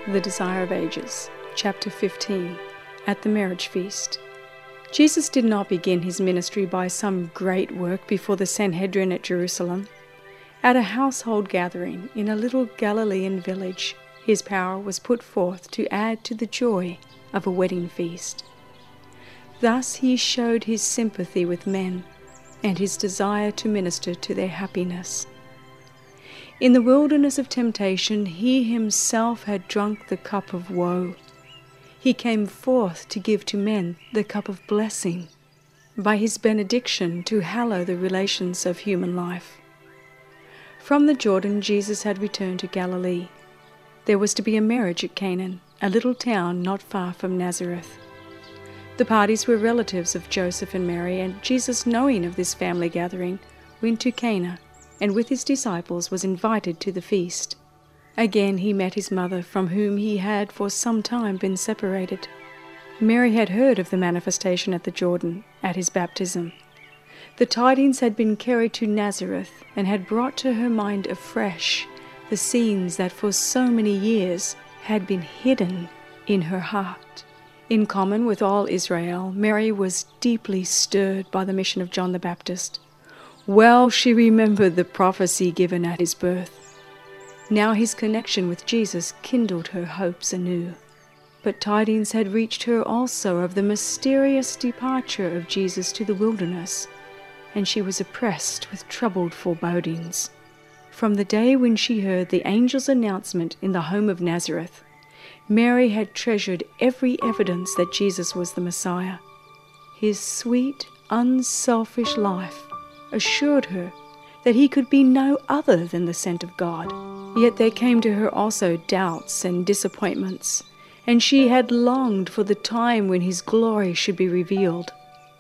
The Desire of Ages, Chapter 15, At the Marriage Feast. Jesus did not begin his ministry by some great work before the Sanhedrin at Jerusalem. At a household gathering in a little Galilean village, his power was put forth to add to the joy of a wedding feast. Thus he showed his sympathy with men and his desire to minister to their happiness. In the wilderness of temptation, he himself had drunk the cup of woe. He came forth to give to men the cup of blessing, by his benediction to hallow the relations of human life. From the Jordan, Jesus had returned to Galilee. There was to be a marriage at Canaan, a little town not far from Nazareth. The parties were relatives of Joseph and Mary, and Jesus, knowing of this family gathering, went to Cana, and with his disciples was invited to the feast. Again he met his mother, from whom he had for some time been separated. Mary had heard of the manifestation at the Jordan, at his baptism. The tidings had been carried to Nazareth, and had brought to her mind afresh the scenes that for so many years had been hidden in her heart. In common with all Israel, Mary was deeply stirred by the mission of John the Baptist. Well she remembered the prophecy given at his birth. Now his connection with Jesus kindled her hopes anew. But tidings had reached her also of the mysterious departure of Jesus to the wilderness, and she was oppressed with troubled forebodings. From the day when she heard the angel's announcement in the home of Nazareth, Mary had treasured every evidence that Jesus was the Messiah. His sweet, unselfish life assured her that he could be no other than the sent of God. Yet there came to her also doubts and disappointments, and she had longed for the time when his glory should be revealed.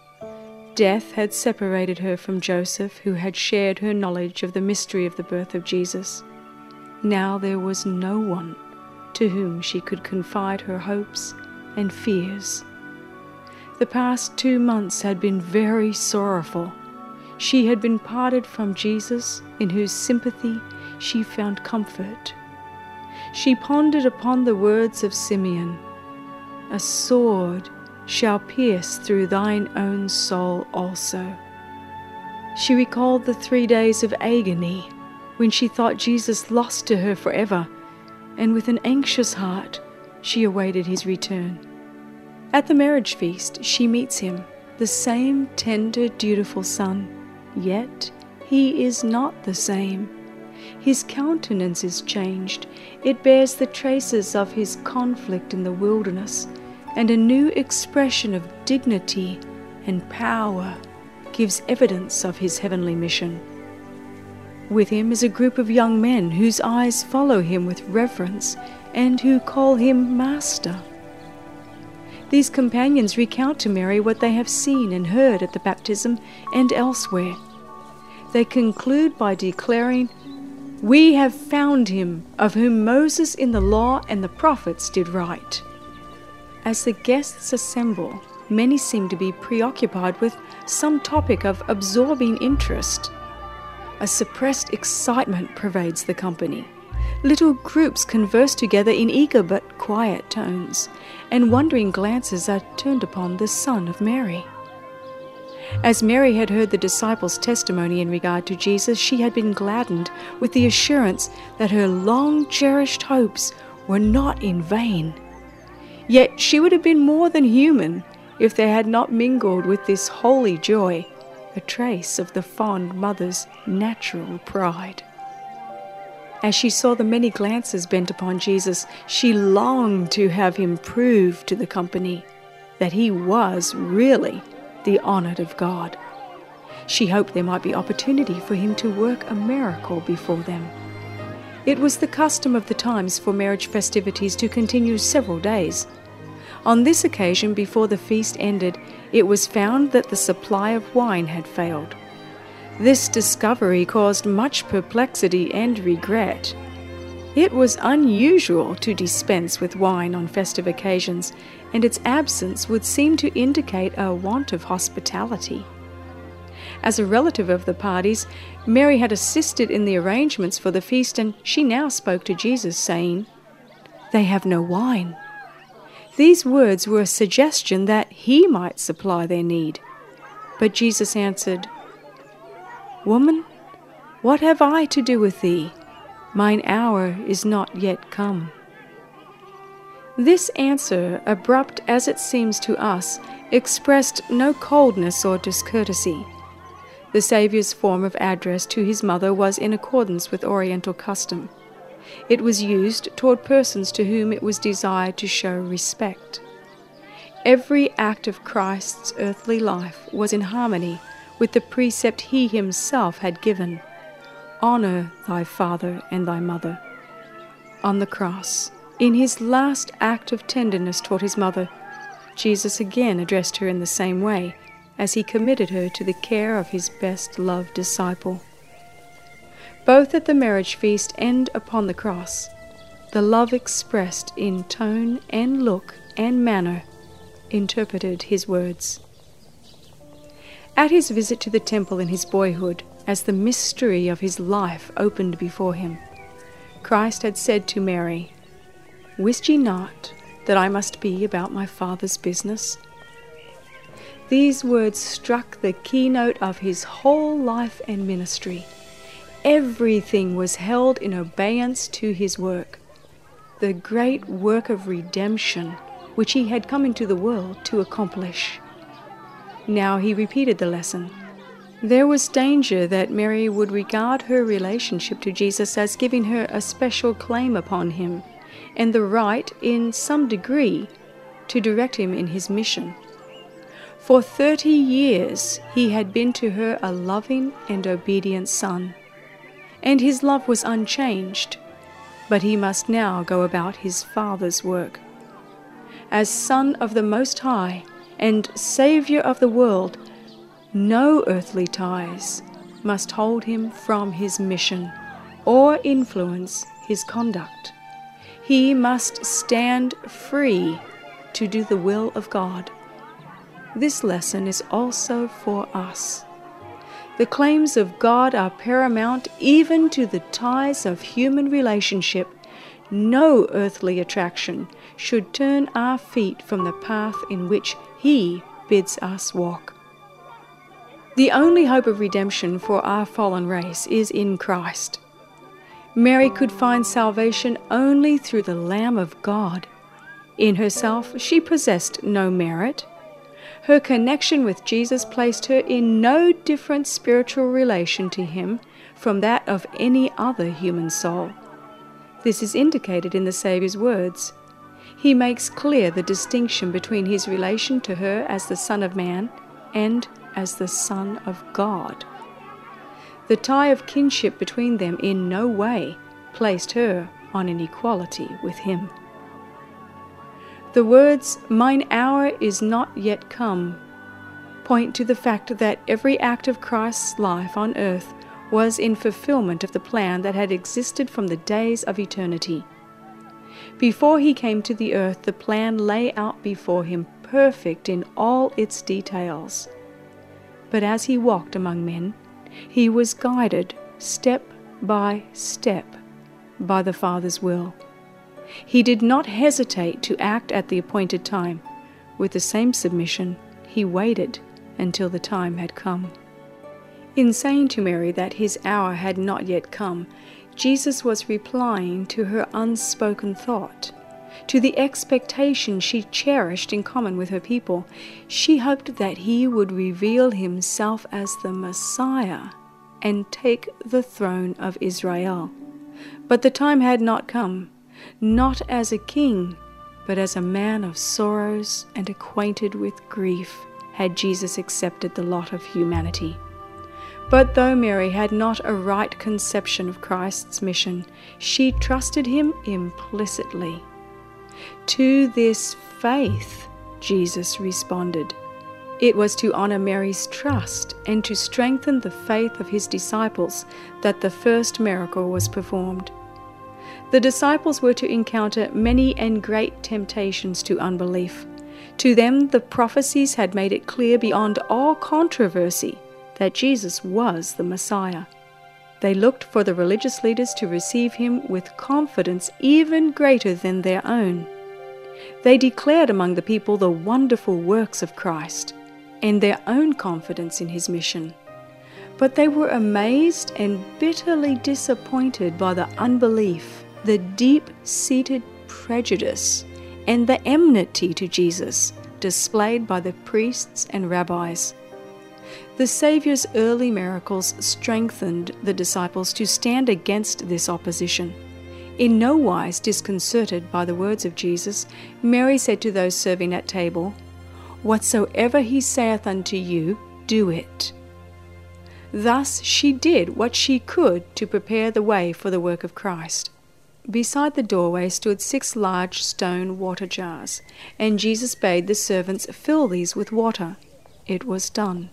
Death had separated her from Joseph, who had shared her knowledge of the mystery of the birth of Jesus. Now there was no one to whom she could confide her hopes and fears. The past 2 months had been very sorrowful. She had been parted from Jesus, in whose sympathy she found comfort. She pondered upon the words of Simeon, "A sword shall pierce through thine own soul also." She recalled the 3 days of agony when she thought Jesus lost to her forever, and with an anxious heart she awaited his return. At the marriage feast she meets him, the same tender, dutiful son, yet he is not the same. His countenance is changed. It bears the traces of his conflict in the wilderness, and a new expression of dignity and power gives evidence of his heavenly mission. With him is a group of young men whose eyes follow him with reverence and who call him Master. These companions recount to Mary what they have seen and heard at the baptism and elsewhere. They conclude by declaring, "We have found him, of whom Moses in the law and the prophets did write." As the guests assemble, many seem to be preoccupied with some topic of absorbing interest. A suppressed excitement pervades the company. Little groups converse together in eager but quiet tones, and wondering glances are turned upon the Son of Mary. As Mary had heard the disciples' testimony in regard to Jesus, she had been gladdened with the assurance that her long-cherished hopes were not in vain. Yet she would have been more than human if there had not mingled with this holy joy a trace of the fond mother's natural pride. As she saw the many glances bent upon Jesus, she longed to have him prove to the company that he was really the honored of God. She hoped there might be opportunity for him to work a miracle before them. It was the custom of the times for marriage festivities to continue several days. On this occasion, before the feast ended, it was found that the supply of wine had failed. This discovery caused much perplexity and regret. It was unusual to dispense with wine on festive occasions, and its absence would seem to indicate a want of hospitality. As a relative of the parties, Mary had assisted in the arrangements for the feast, and she now spoke to Jesus, saying, They have no wine." These words were a suggestion that he might supply their need. But Jesus answered, "Woman, what have I to do with thee? Mine hour is not yet come." This answer, abrupt as it seems to us, expressed no coldness or discourtesy. The Saviour's form of address to his mother was in accordance with Oriental custom. It was used toward persons to whom it was desired to show respect. Every act of Christ's earthly life was in harmony with the precept he himself had given: "Honor thy father and thy mother." On the cross, in his last act of tenderness toward his mother, Jesus again addressed her in the same way, as he committed her to the care of his best-loved disciple. Both at the marriage feast and upon the cross, the love expressed in tone and look and manner interpreted his words. At his visit to the temple in his boyhood, as the mystery of his life opened before him, Christ had said to Mary, "Wist ye not that I must be about my Father's business?" These words struck the keynote of his whole life and ministry. Everything was held in abeyance to his work, the great work of redemption which he had come into the world to accomplish. Now he repeated the lesson. There was danger that Mary would regard her relationship to Jesus as giving her a special claim upon him, and the right, in some degree, to direct him in his mission. For 30 years he had been to her a loving and obedient son, and his love was unchanged, but he must now go about his Father's work. As Son of the Most High and Saviour of the world, no earthly ties must hold him from his mission or influence his conduct. He must stand free to do the will of God. This lesson is also for us. The claims of God are paramount even to the ties of human relationship. No earthly attraction should turn our feet from the path in which He bids us walk. The only hope of redemption for our fallen race is in Christ. Mary could find salvation only through the Lamb of God. In herself, she possessed no merit. Her connection with Jesus placed her in no different spiritual relation to him from that of any other human soul. This is indicated in the Saviour's words. He makes clear the distinction between his relation to her as the Son of Man and as the Son of God. The tie of kinship between them in no way placed her on an equality with him. The words, "Mine hour is not yet come," point to the fact that every act of Christ's life on earth was in fulfillment of the plan that had existed from the days of eternity. Before he came to the earth, the plan lay out before him, perfect in all its details. But as he walked among men, he was guided step by step by the Father's will. He did not hesitate to act at the appointed time. With the same submission, he waited until the time had come. In saying to Mary that his hour had not yet come, Jesus was replying to her unspoken thought, to the expectation she cherished in common with her people. She hoped that he would reveal himself as the Messiah and take the throne of Israel. But the time had not come. Not as a king, but as a man of sorrows and acquainted with grief, had Jesus accepted the lot of humanity. But though Mary had not a right conception of Christ's mission, she trusted him implicitly. To this faith, Jesus responded. It was to honor Mary's trust and to strengthen the faith of his disciples that the first miracle was performed. The disciples were to encounter many and great temptations to unbelief. To them, the prophecies had made it clear beyond all controversy that Jesus was the Messiah. They looked for the religious leaders to receive him with confidence even greater than their own. They declared among the people the wonderful works of Christ and their own confidence in his mission. But they were amazed and bitterly disappointed by the unbelief, the deep-seated prejudice, and the enmity to Jesus displayed by the priests and rabbis. The Saviour's early miracles strengthened the disciples to stand against this opposition. In no wise disconcerted by the words of Jesus, Mary said to those serving at table, "Whatsoever he saith unto you, do it." Thus she did what she could to prepare the way for the work of Christ. Beside the doorway stood 6 large stone water jars, and Jesus bade the servants fill these with water. It was done.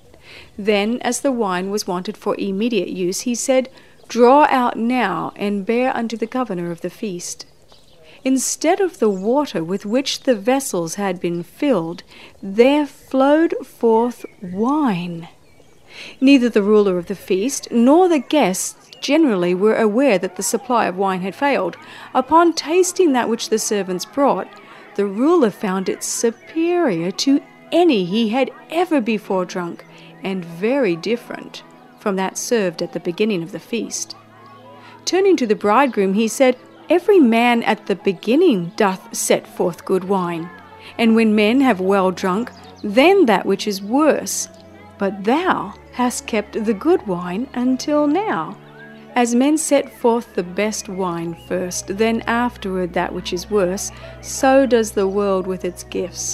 Then, as the wine was wanted for immediate use, he said, "Draw out now, and bear unto the governor of the feast." Instead of the water with which the vessels had been filled, there flowed forth wine. Neither the ruler of the feast nor the guests generally were aware that the supply of wine had failed. Upon tasting that which the servants brought, the ruler found it superior to any he had ever before drunk, and very different from that served at the beginning of the feast. Turning to the bridegroom, he said, "Every man at the beginning doth set forth good wine, and when men have well drunk, then that which is worse. But thou hast kept the good wine until now. As men set forth the best wine first, then afterward that which is worse, so does the world with its gifts.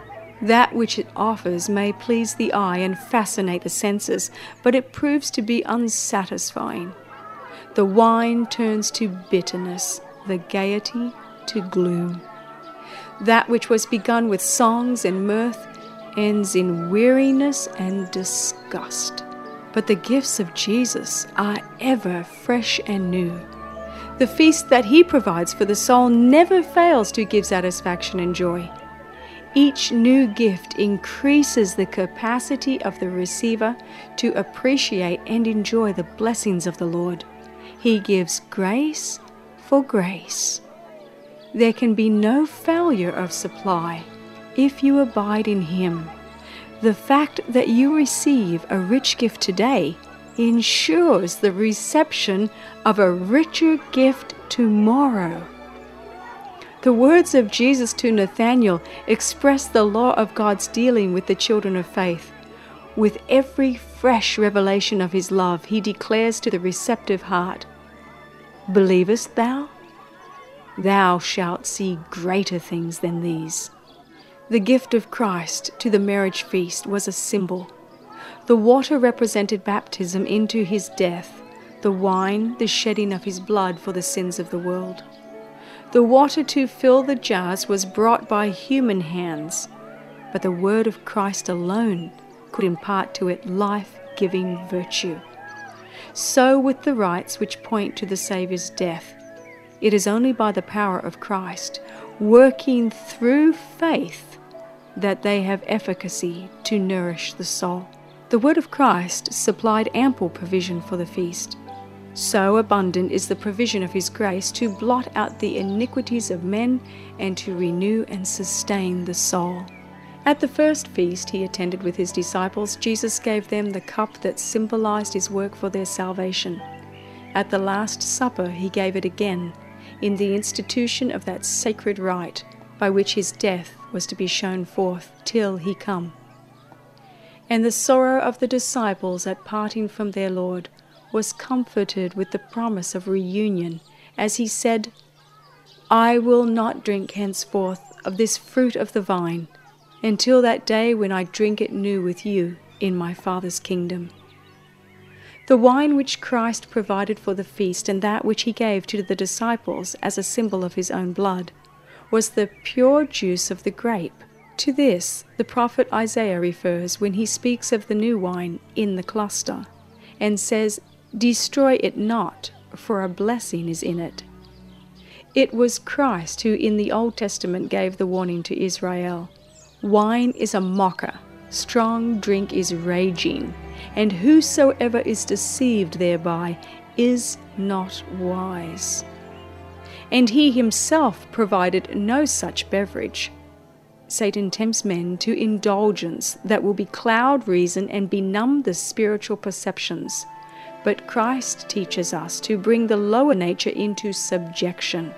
That which it offers may please the eye and fascinate the senses, but it proves to be unsatisfying. The wine turns to bitterness, the gaiety to gloom. That which was begun with songs and mirth ends in weariness and disgust. But the gifts of Jesus are ever fresh and new. The feast that he provides for the soul never fails to give satisfaction and joy. Each new gift increases the capacity of the receiver to appreciate and enjoy the blessings of the Lord. He gives grace for grace. There can be no failure of supply if you abide in him. The fact that you receive a rich gift today ensures the reception of a richer gift tomorrow. The words of Jesus to Nathanael express the law of God's dealing with the children of faith. With every fresh revelation of his love, he declares to the receptive heart, "Believest thou? Thou shalt see greater things than these." The gift of Christ to the marriage feast was a symbol. The water represented baptism into his death, the wine the shedding of his blood for the sins of the world. The water to fill the jars was brought by human hands, but the word of Christ alone could impart to it life-giving virtue. So with the rites which point to the Saviour's death, it is only by the power of Christ, working through faith, that they have efficacy to nourish the soul. The word of Christ supplied ample provision for the feast. So abundant is the provision of his grace to blot out the iniquities of men and to renew and sustain the soul. At the first feast he attended with his disciples, Jesus gave them the cup that symbolized his work for their salvation. At the Last Supper he gave it again, in the institution of that sacred rite by which his death was to be shown forth till he come. And the sorrow of the disciples at parting from their Lord was comforted with the promise of reunion, as he said, "I will not drink henceforth of this fruit of the vine, until that day when I drink it new with you in my Father's kingdom." The wine which Christ provided for the feast and that which he gave to the disciples as a symbol of his own blood was the pure juice of the grape. To this the prophet Isaiah refers when he speaks of the new wine in the cluster, and says, "Destroy it not, for a blessing is in it." It was Christ who in the Old Testament gave the warning to Israel, "Wine is a mocker, Strong drink is raging, and whosoever is deceived thereby is not wise. And he himself provided no such beverage. Satan tempts men to indulgence that will becloud reason and benumb the spiritual perceptions. But Christ teaches us to bring the lower nature into subjection.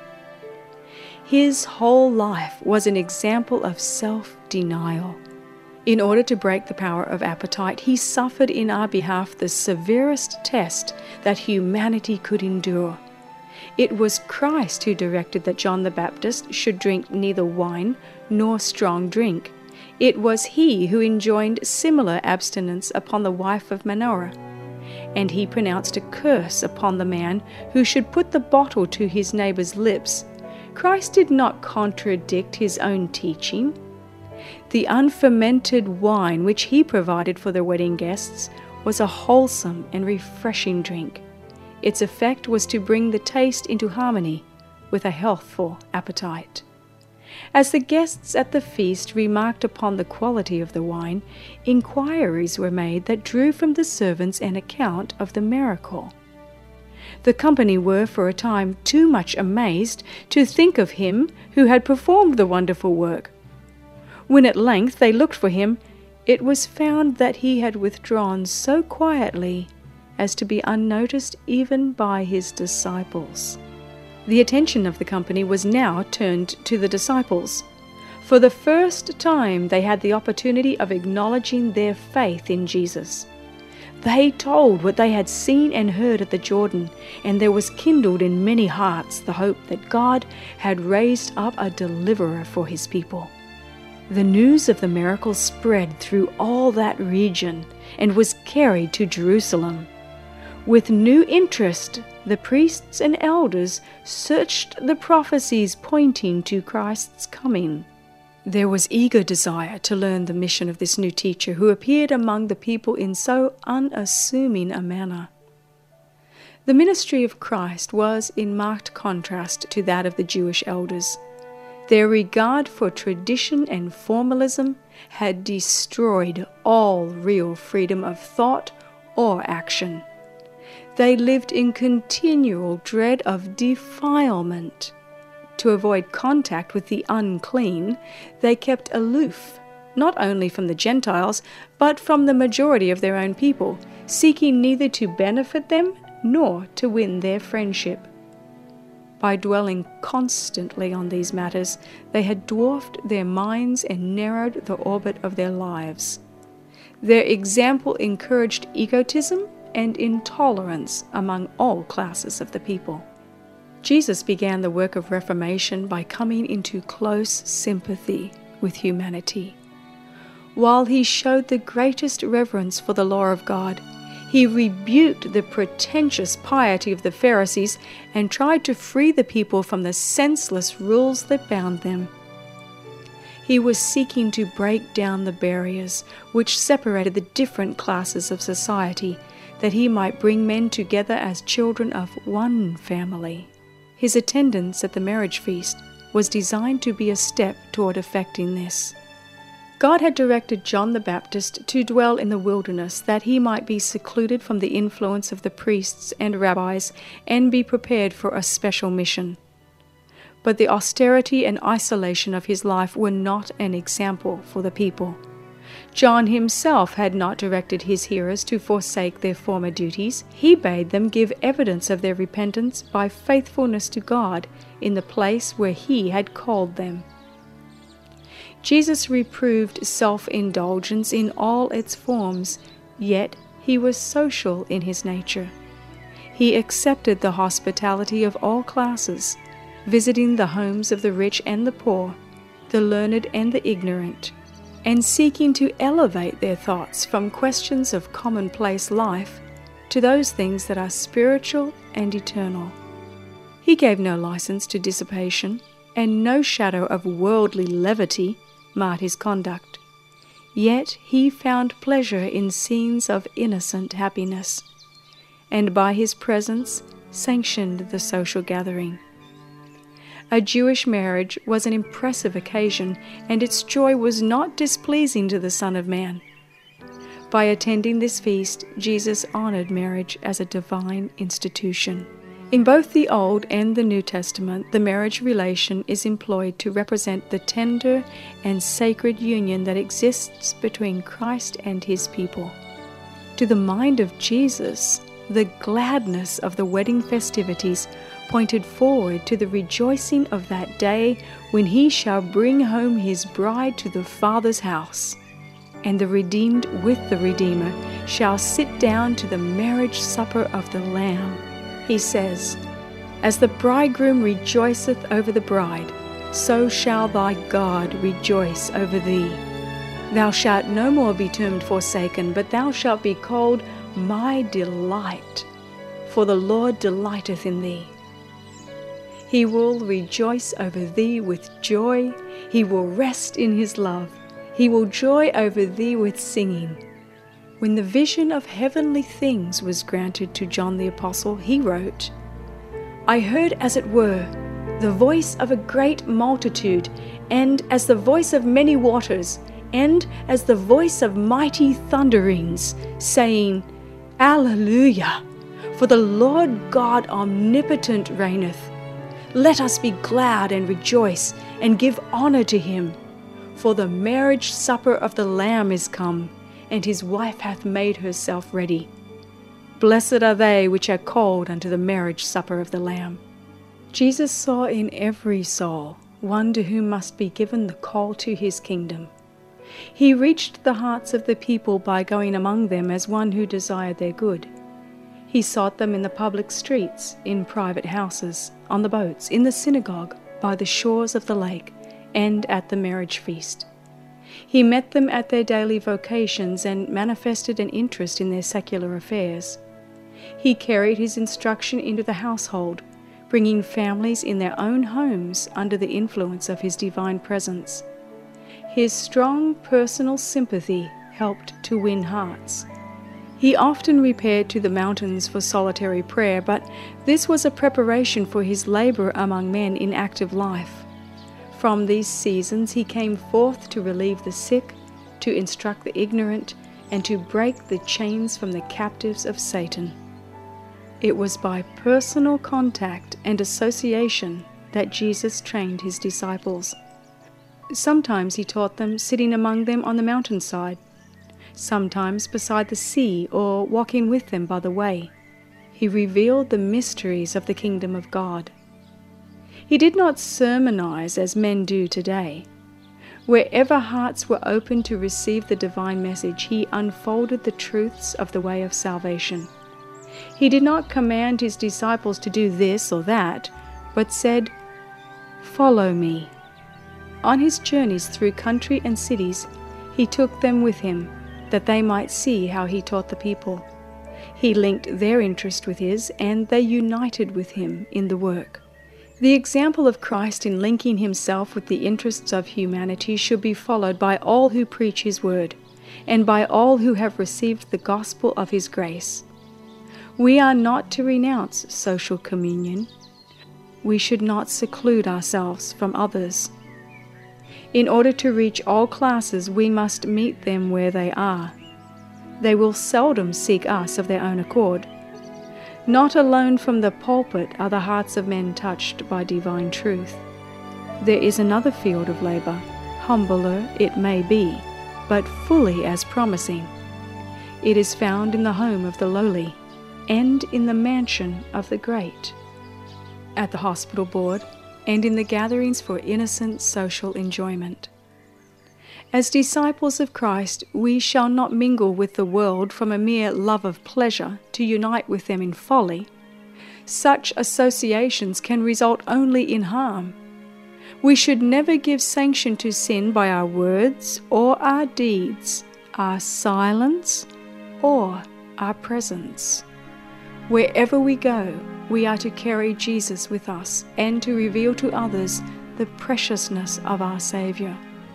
His whole life was an example of self-denial. In order to break the power of appetite, he suffered in our behalf the severest test that humanity could endure. It was Christ who directed that John the Baptist should drink neither wine nor strong drink. It was he who enjoined similar abstinence upon the wife of Manoah. And he pronounced a curse upon the man who should put the bottle to his neighbor's lips. Christ did not contradict his own teaching. The unfermented wine which he provided for the wedding guests was a wholesome and refreshing drink. Its effect was to bring the taste into harmony with a healthful appetite. As the guests at the feast remarked upon the quality of the wine, inquiries were made that drew from the servants an account of the miracle. The company were for a time too much amazed to think of him who had performed the wonderful work. When at length they looked for him, it was found that he had withdrawn so quietly as to be unnoticed even by his disciples. The attention of the company was now turned to the disciples. For the first time they had the opportunity of acknowledging their faith in Jesus. They told what they had seen and heard at the Jordan, and there was kindled in many hearts the hope that God had raised up a deliverer for his people. The news of the miracle spread through all that region and was carried to Jerusalem. With new interest, the priests and elders searched the prophecies pointing to Christ's coming. There was eager desire to learn the mission of this new teacher who appeared among the people in so unassuming a manner. The ministry of Christ was in marked contrast to that of the Jewish elders. Their regard for tradition and formalism had destroyed all real freedom of thought or action. They lived in continual dread of defilement. To avoid contact with the unclean, they kept aloof, not only from the Gentiles, but from the majority of their own people, seeking neither to benefit them nor to win their friendship. By dwelling constantly on these matters, they had dwarfed their minds and narrowed the orbit of their lives. Their example encouraged egotism and intolerance among all classes of the people. Jesus began the work of reformation by coming into close sympathy with humanity. While he showed the greatest reverence for the law of God, he rebuked the pretentious piety of the Pharisees and tried to free the people from the senseless rules that bound them. He was seeking to break down the barriers which separated the different classes of society, that he might bring men together as children of one family. His attendance at the marriage feast was designed to be a step toward effecting this. God had directed John the Baptist to dwell in the wilderness that he might be secluded from the influence of the priests and rabbis and be prepared for a special mission. But the austerity and isolation of his life were not an example for the people. John himself had not directed his hearers to forsake their former duties. He bade them give evidence of their repentance by faithfulness to God in the place where he had called them. Jesus reproved self-indulgence in all its forms, yet he was social in his nature. He accepted the hospitality of all classes, visiting the homes of the rich and the poor, the learned and the ignorant, and seeking to elevate their thoughts from questions of commonplace life to those things that are spiritual and eternal. He gave no license to dissipation, and no shadow of worldly levity marred his conduct. Yet he found pleasure in scenes of innocent happiness, and by his presence sanctioned the social gathering. A Jewish marriage was an impressive occasion, and its joy was not displeasing to the Son of Man. By attending this feast, Jesus honored marriage as a divine institution. In both the Old and the New Testament, the marriage relation is employed to represent the tender and sacred union that exists between Christ and his people. To the mind of Jesus, the gladness of the wedding festivities pointed forward to the rejoicing of that day when he shall bring home his bride to the Father's house, and the redeemed with the Redeemer shall sit down to the marriage supper of the Lamb. He says, "As the bridegroom rejoiceth over the bride, so shall thy God rejoice over thee. Thou shalt no more be termed forsaken, but thou shalt be called my delight, for the Lord delighteth in thee. He will rejoice over thee with joy. He will rest in his love. He will joy over thee with singing." When the vision of heavenly things was granted to John the Apostle, he wrote, "I heard as it were the voice of a great multitude, and as the voice of many waters, and as the voice of mighty thunderings, saying, Alleluia! For the Lord God omnipotent reigneth. Let us be glad and rejoice, and give honor to him. For the marriage supper of the Lamb is come, and his wife hath made herself ready. Blessed are they which are called unto the marriage supper of the Lamb." Jesus saw in every soul one to whom must be given the call to his kingdom. He reached the hearts of the people by going among them as one who desired their good. He sought them in the public streets, in private houses, on the boats, in the synagogue, by the shores of the lake, and at the marriage feast. He met them at their daily vocations and manifested an interest in their secular affairs. He carried his instruction into the household, bringing families in their own homes under the influence of his divine presence. His strong personal sympathy helped to win hearts. He often repaired to the mountains for solitary prayer, but this was a preparation for his labor among men in active life. From these seasons he came forth to relieve the sick, to instruct the ignorant, and to break the chains from the captives of Satan. It was by personal contact and association that Jesus trained his disciples. Sometimes he taught them sitting among them on the mountainside, sometimes beside the sea or walking with them by the way. He revealed the mysteries of the kingdom of God. He did not sermonize as men do today. Wherever hearts were open to receive the divine message, he unfolded the truths of the way of salvation. He did not command his disciples to do this or that, but said, "Follow me." On his journeys through country and cities, he took them with him, that they might see how he taught the people. He linked their interest with his, and they united with him in the work. The example of Christ in linking himself with the interests of humanity should be followed by all who preach his word, and by all who have received the gospel of his grace. We are not to renounce social communion. We should not seclude ourselves from others. In order to reach all classes, we must meet them where they are. They will seldom seek us of their own accord. Not alone from the pulpit are the hearts of men touched by divine truth. There is another field of labor, humbler it may be, but fully as promising. It is found in the home of the lowly, and in the mansion of the great, at the hospital board, and in the gatherings for innocent social enjoyment. As disciples of Christ, we shall not mingle with the world from a mere love of pleasure to unite with them in folly. Such associations can result only in harm. We should never give sanction to sin by our words or our deeds, our silence or our presence. Wherever we go, we are to carry Jesus with us and to reveal to others the preciousness of our Saviour.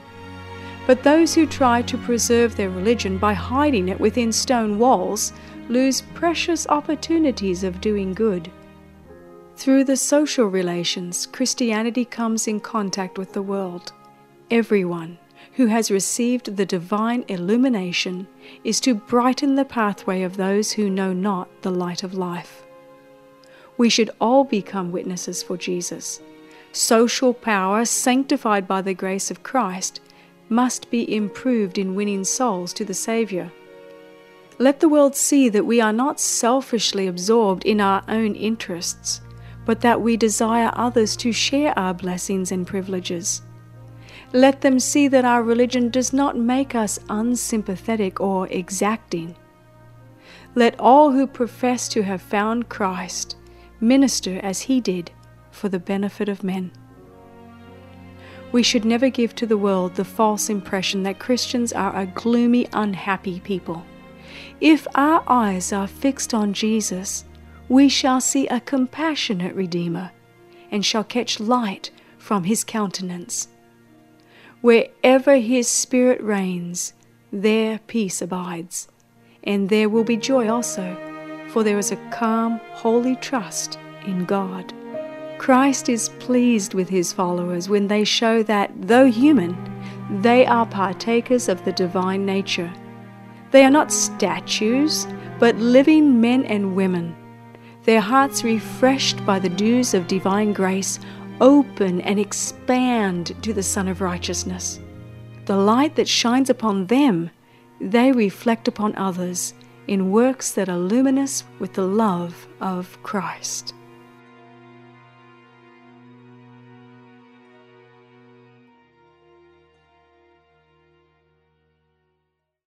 But those who try to preserve their religion by hiding it within stone walls lose precious opportunities of doing good. Through the social relations, Christianity comes in contact with the world. Everyone, who has received the divine illumination is to brighten the pathway of those who know not the light of life. We should all become witnesses for Jesus. Social power, sanctified by the grace of Christ, must be improved in winning souls to the Savior. Let the world see that we are not selfishly absorbed in our own interests, but that we desire others to share our blessings and privileges. Let them see that our religion does not make us unsympathetic or exacting. Let all who profess to have found Christ minister as He did for the benefit of men. We should never give to the world the false impression that Christians are a gloomy, unhappy people. If our eyes are fixed on Jesus, we shall see a compassionate Redeemer and shall catch light from His countenance. Wherever His Spirit reigns, there peace abides, and there will be joy also, for there is a calm, holy trust in God. Christ is pleased with His followers when they show that, though human, they are partakers of the divine nature. They are not statues, but living men and women. Their hearts, refreshed by the dews of divine grace, open and expand to the Sun of Righteousness. The light that shines upon them, they reflect upon others in works that are luminous with the love of Christ.